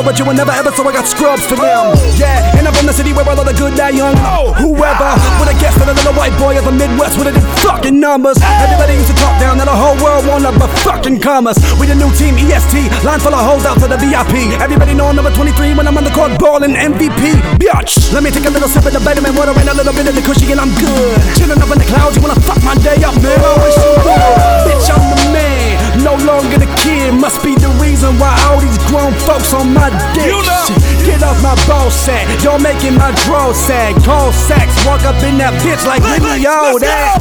but you will never ever, so I got scrubs for them. Yeah, and I'm from the city where all of the good die young. Whoever would have guessed that a little white boy of the Midwest would have did fucking numbers. Everybody used to talk down, now the whole world wanna but fucking commerce. We the new team, EST, line full of hoes out to the VIP. Everybody know I'm number 23 when I'm on the court ballin' MVP. Bitch, let me take a little sip of the vitamin water and a little bit of the cushy and I'm good. Chillin' up in the clouds, you wanna fuck my day up, man? I wish you would. Bitch, I'm the man, no longer the kid. Must be the reason why all these grown folks on my dick. Get off my ball sack, y'all making my draw sag. Call sacks, walk up in that bitch like Lily, all that.